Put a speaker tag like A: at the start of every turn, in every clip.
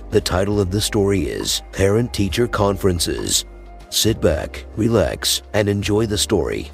A: The title of the story is Parent-Teacher Conferences. Sit back, relax, and enjoy the story.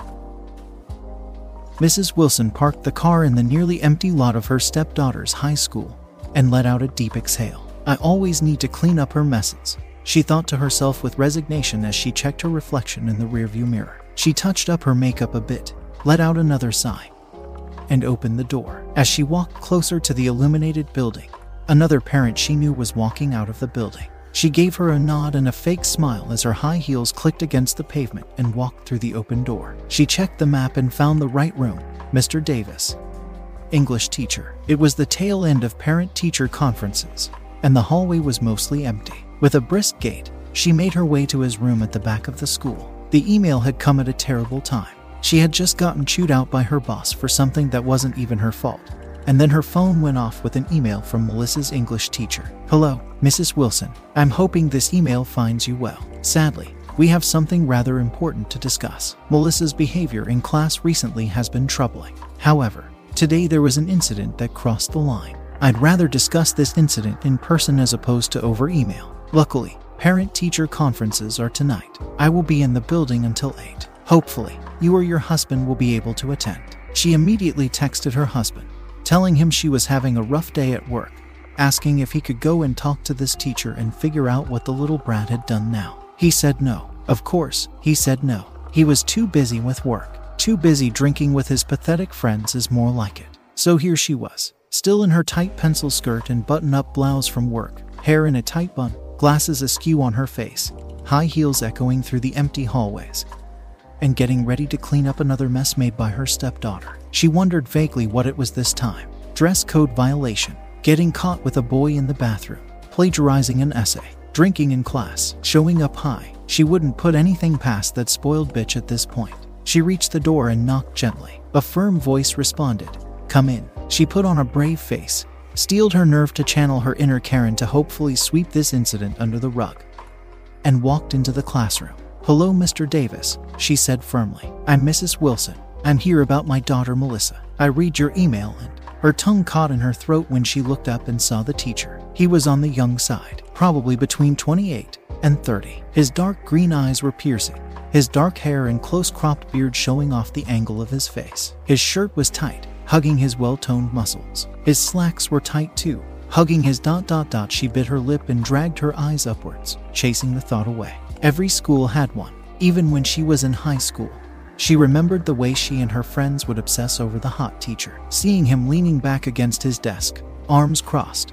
B: Mrs. Wilson parked the car in the nearly empty lot of her stepdaughter's high school and let out a deep exhale. I always need to clean up her messes, she thought to herself with resignation as she checked her reflection in the rearview mirror. She touched up her makeup a bit, let out another sigh, and opened the door. As she walked closer to the illuminated building, another parent she knew was walking out of the building. She gave her a nod and a fake smile as her high heels clicked against the pavement and walked through the open door. She checked the map and found the right room. Mr. Davis, English teacher. It was the tail end of parent-teacher conferences, and the hallway was mostly empty. With a brisk gait, she made her way to his room at the back of the school. The email had come at a terrible time. She had just gotten chewed out by her boss for something that wasn't even her fault. And then her phone went off with an email from Melissa's English teacher. Hello, Mrs. Wilson. I'm hoping this email finds you well. Sadly, we have something rather important to discuss. Melissa's behavior in class recently has been troubling. However, today there was an incident that crossed the line. I'd rather discuss this incident in person as opposed to over email. Luckily, parent-teacher conferences are tonight. I will be in the building until 8. Hopefully, you or your husband will be able to attend. She immediately texted her husband, telling him she was having a rough day at work, asking if he could go and talk to this teacher and figure out what the little brat had done now. He said no. Of course, he said no. He was too busy with work. Too busy drinking with his pathetic friends is more like it. So here she was, still in her tight pencil skirt and button-up blouse from work, hair in a tight bun, glasses askew on her face, high heels echoing through the empty hallways, and getting ready to clean up another mess made by her stepdaughter. She wondered vaguely what it was this time. Dress code violation, getting caught with a boy in the bathroom, plagiarizing an essay, drinking in class, showing up high. She wouldn't put anything past that spoiled bitch at this point. She reached the door and knocked gently. A firm voice responded, "Come in." She put on a brave face, steeled her nerve to channel her inner Karen to hopefully sweep this incident under the rug, and walked into the classroom. "Hello, Mr. Davis," she said firmly. "I'm Mrs. Wilson. I'm here about my daughter Melissa. I read your email," and her tongue caught in her throat when she looked up and saw the teacher. He was on the young side, probably between 28 and 30. His dark green eyes were piercing, his dark hair and close-cropped beard showing off the angle of his face. His shirt was tight, hugging his well-toned muscles. His slacks were tight too, hugging his ... She bit her lip and dragged her eyes upwards, chasing the thought away. Every school had one, even when she was in high school. She remembered the way she and her friends would obsess over the hot teacher, seeing him leaning back against his desk, arms crossed.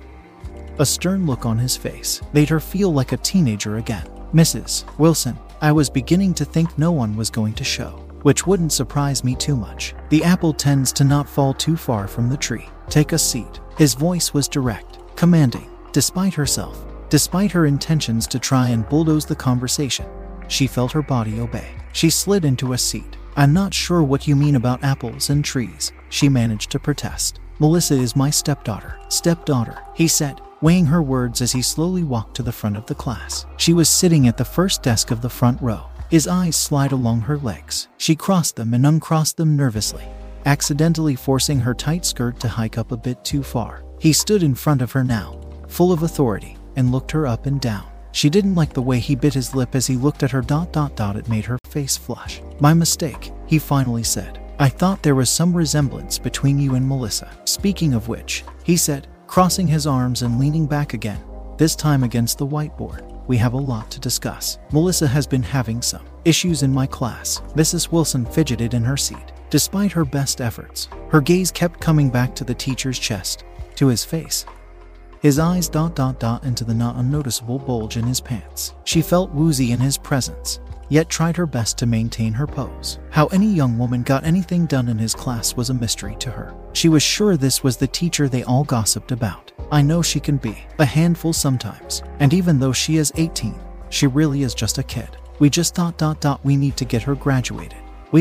B: A stern look on his face made her feel like a teenager again. "Mrs. Wilson, I was beginning to think no one was going to show, which wouldn't surprise me too much. The apple tends to not fall too far from the tree. Take a seat." His voice was direct, commanding. Despite herself, despite her intentions to try and bulldoze the conversation, she felt her body obey. She slid into a seat. "I'm not sure what you mean about apples and trees," she managed to protest. "Melissa is my stepdaughter." "Stepdaughter," he said, weighing her words as he slowly walked to the front of the class. She was sitting at the first desk of the front row. His eyes slid along her legs. She crossed them and uncrossed them nervously, accidentally forcing her tight skirt to hike up a bit too far. He stood in front of her now, full of authority, and looked her up and down. She didn't like the way he bit his lip as he looked at her ... It made her face flush. "My mistake," he finally said. "I thought there was some resemblance between you and Melissa. Speaking of which," he said, crossing his arms and leaning back again, this time against the whiteboard, "we have a lot to discuss. Melissa has been having some issues in my class." Mrs. Wilson fidgeted in her seat. Despite her best efforts, her gaze kept coming back to the teacher's chest, to his face, his eyes ... into the not unnoticeable bulge in his pants. She felt woozy in his presence, yet tried her best to maintain her pose. How any young woman got anything done in his class was a mystery to her. She was sure this was the teacher they all gossiped about. "I know she can be a handful sometimes, and even though she is 18, she really is just a kid. We just ... we need to get her graduated.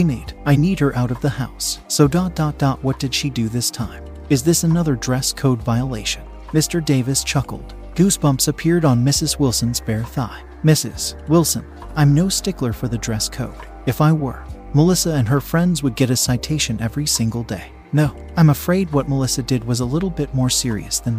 B: I need her out of the house. So ... what did she do this time? Is this another dress code violation?" Mr. Davis chuckled. Goosebumps appeared on Mrs. Wilson's bare thigh. "Mrs. Wilson, I'm no stickler for the dress code. If I were, Melissa and her friends would get a citation every single day. No, I'm afraid what Melissa did was a little bit more serious than that.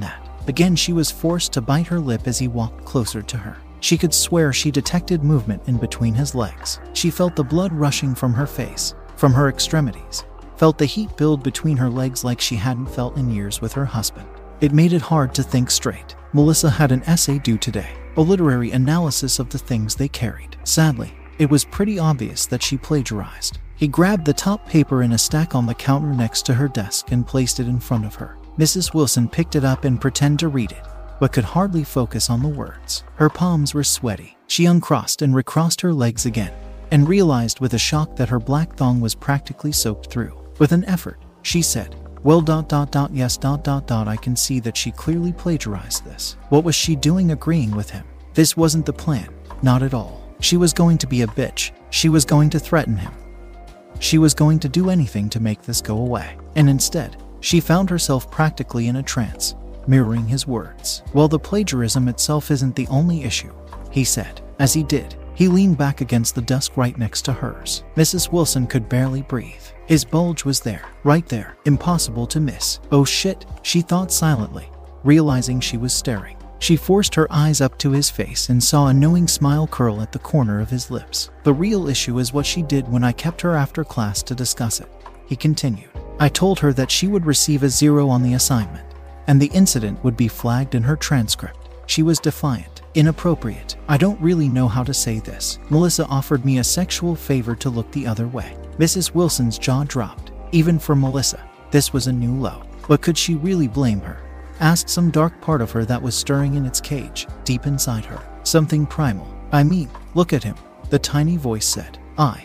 B: Again, she was forced to bite her lip as he walked closer to her. She could swear she detected movement in between his legs. She felt the blood rushing from her face, from her extremities, felt the heat build between her legs like she hadn't felt in years with her husband. It made it hard to think straight. Melissa had an essay due today, a literary analysis of the things they carried. Sadly, it was pretty obvious that she plagiarized. He grabbed the top paper in a stack on the counter next to her desk and placed it in front of her. Mrs. Wilson picked it up and pretended to read it, but could hardly focus on the words. Her palms were sweaty. She uncrossed and recrossed her legs again, and realized with a shock that her black thong was practically soaked through. With an effort, she said, "Well, yes, I can see that she clearly plagiarized this." What was she doing agreeing with him? This wasn't the plan, not at all. She was going to be a bitch. She was going to threaten him. She was going to do anything to make this go away. And instead, she found herself practically in a trance, mirroring his words. "Well, the plagiarism itself isn't the only issue," he said. As he did, he leaned back against the desk right next to hers. Mrs. Wilson could barely breathe. His bulge was there, right there, impossible to miss. Oh shit, she thought silently, realizing she was staring. She forced her eyes up to his face and saw a knowing smile curl at the corner of his lips. "The real issue is what she did when I kept her after class to discuss it," he continued. "I told her that she would receive a 0 on the assignment, and the incident would be flagged in her transcript. She was defiant, inappropriate. I don't really know how to say this. Melissa offered me a sexual favor to look the other way." Mrs. Wilson's jaw dropped. Even for Melissa, this was a new low. But could she really blame her? Asked some dark part of her that was stirring in its cage, deep inside her. Something primal. "I mean, look at him," the tiny voice said.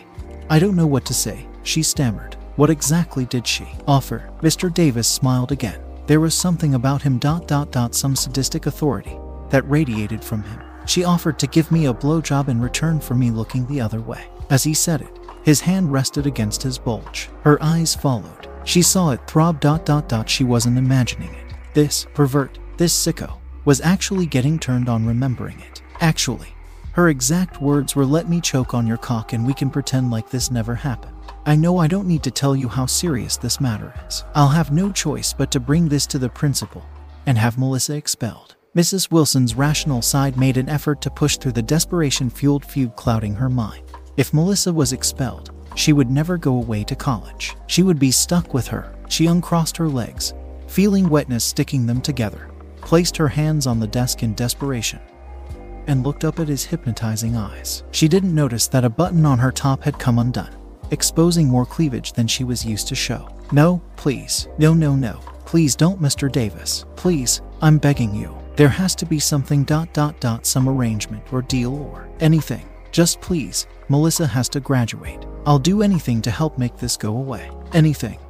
B: I don't know what to say," she stammered. "What exactly did she offer?" Mr. Davis smiled again. There was something about him, some sadistic authority that radiated from him. "She offered to give me a blowjob in return for me looking the other way." As he said it, his hand rested against his bulge. Her eyes followed. She saw it throb. She wasn't imagining it. This pervert, this sicko, was actually getting turned on remembering it. Actually, her exact words were, "Let me choke on your cock and we can pretend like this never happened. I know I don't need to tell you how serious this matter is. I'll have no choice but to bring this to the principal and have Melissa expelled." Mrs. Wilson's rational side made an effort to push through the desperation-fueled feud clouding her mind. If Melissa was expelled, she would never go away to college. She would be stuck with her. She uncrossed her legs, feeling wetness sticking them together, placed her hands on the desk in desperation, and looked up at his hypnotizing eyes. She didn't notice that a button on her top had come undone, exposing more cleavage than she was used to show. "No, please. No. Please don't, Mr. Davis. Please, I'm begging you. There has to be something, some arrangement or deal or anything. Just please. Melissa has to graduate. I'll do anything to help make this go away. Anything,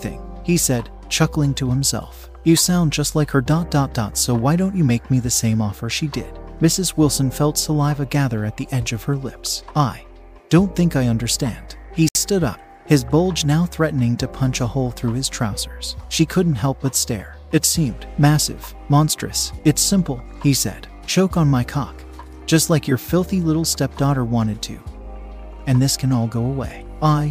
B: he said, chuckling to himself. You sound just like her, so why don't you make me the same offer she did?" Mrs. Wilson felt saliva gather at the edge of her lips. "I don't think I understand." He stood up, his bulge now threatening to punch a hole through his trousers. She couldn't help but stare. It seemed massive, monstrous. "It's simple," he said. "Choke on my cock, just like your filthy little stepdaughter wanted to. And this can all go away."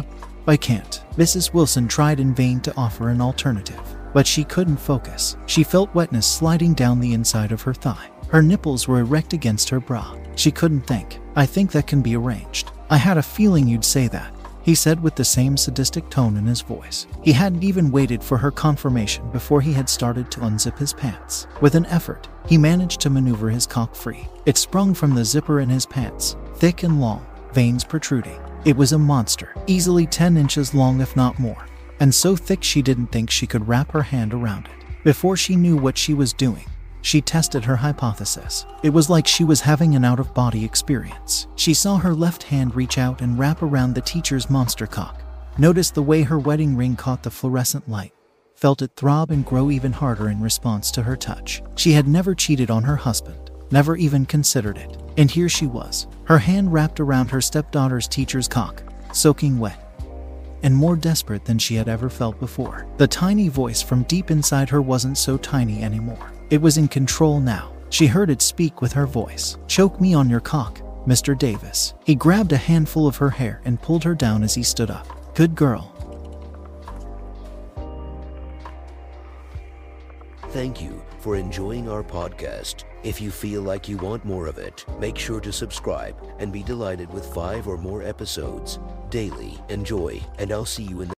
B: I can't." Mrs. Wilson tried in vain to offer an alternative, but she couldn't focus. She felt wetness sliding down the inside of her thigh. Her nipples were erect against her bra. She couldn't think. "I think that can be arranged. I had a feeling you'd say that," he said with the same sadistic tone in his voice. He hadn't even waited for her confirmation before he had started to unzip his pants. With an effort, he managed to maneuver his cock free. It sprung from the zipper in his pants, thick and long, veins protruding. It was a monster, easily 10 inches long if not more, and so thick she didn't think she could wrap her hand around it. Before she knew what she was doing, she tested her hypothesis. It was like she was having an out-of-body experience. She saw her left hand reach out and wrap around the teacher's monster cock, noticed the way her wedding ring caught the fluorescent light, felt it throb and grow even harder in response to her touch. She had never cheated on her husband, never even considered it. And here she was, her hand wrapped around her stepdaughter's teacher's cock, soaking wet, and more desperate than she had ever felt before. The tiny voice from deep inside her wasn't so tiny anymore. It was in control now. She heard it speak with her voice. "Choke me on your cock, Mr. Davis." He grabbed a handful of her hair and pulled her down as he stood up. "Good girl."
A: Thank you for enjoying our podcast. If you feel like you want more of it, make sure to subscribe and be delighted with 5 or more episodes daily. Enjoy, and I'll see you in the